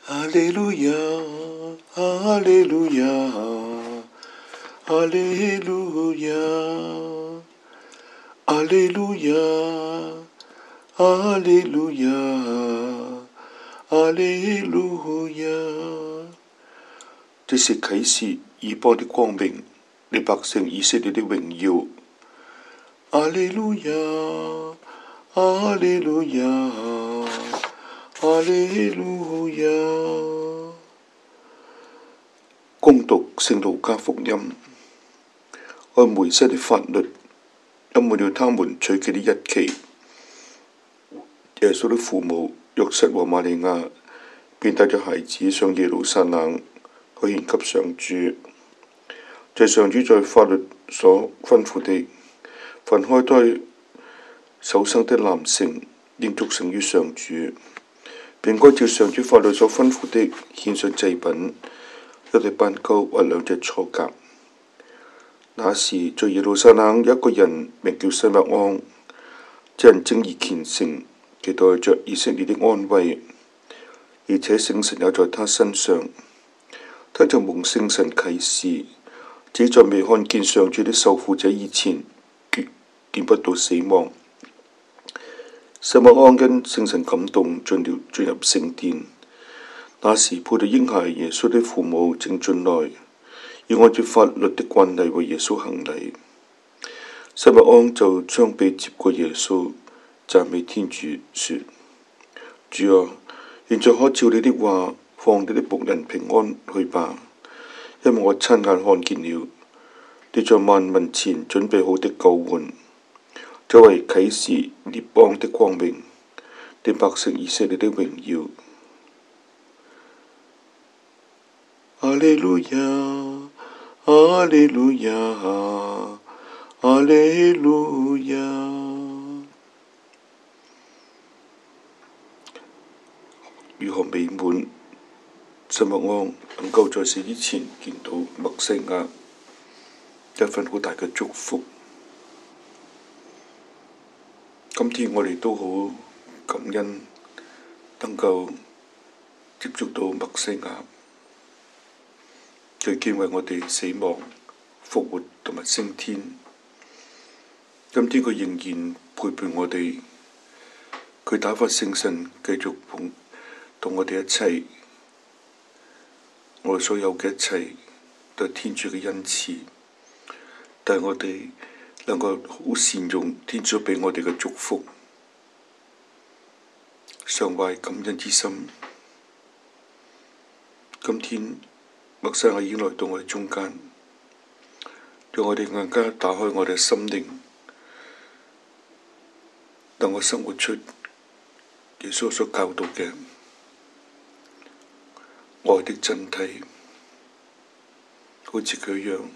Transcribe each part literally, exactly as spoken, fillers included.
哈利路亞，哈利路亞，哈利路亞，哈利路亞，哈利路亞，哈利路亞。這是啟示以波的光明，你百姓以色列的榮耀。哈利路亞，哈利路亞，哈利路亞。恭讀聖路加福音。按梅瑟的法律，因滿了他們取記的日期，耶穌的父母約瑟和瑪利亞便帶着孩子上耶路撒冷去獻給上主。這上主在法律所吩咐的，凡開胎首生的男性應祝聖於上主，便該照上主法律所吩咐的獻上祭品，一對斑鳩或兩隻雛鴿。那時在耶路撒冷有一個人名叫西默盎，這人正義虔誠，期待着以色列的安慰，而且聖神也在他身上。他就蒙聖神啟示，只在未看見上主的受傅者以前，決見不到死亡。西默盎因聖神感動，進了進入聖殿。那時抱着嬰孩耶穌的父母正進來，要按照法律的慣例為耶穌行禮。西默盎就將臂接過耶穌，讚美天主，說：主啊，現在可照你的話放你的僕人平安去吧，因為我親眼看見了你在萬民前準備好的救援，作為啟示列邦的光明，你百姓以色列的榮耀。哈利路亞，哈利路亞，哈利路亞。如何美滿！西默盎能夠在死之前見到默西亞，一份好大嘅祝福。今天我哋都好感恩，能夠接觸到默西亞，佢既為我哋死亡、復活同埋升天。今天佢仍然陪伴我哋，佢打發聖神繼續同同我哋一齊。我哋所有嘅一切都係天主嘅恩賜，但係我哋能夠好善用天主畀我哋嘅祝福，常懷感恩之心。今天默西亞已經來到我哋中間，讓我哋更加打開我哋嘅心靈，讓我生活出耶穌所教導嘅愛的真諦，好似佢一樣，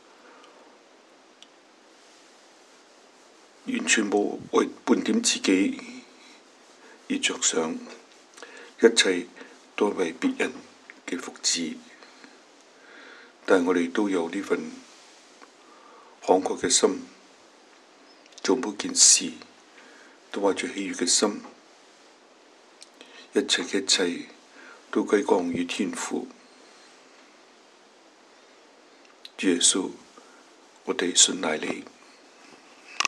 完全冇為半點自己而着想，一切都為別人嘅福祉。但我哋都有呢份慷慨嘅心，做每件事都懷住喜悅嘅心，一切嘅一切都歸功於天父。主耶穌，我哋信賴你。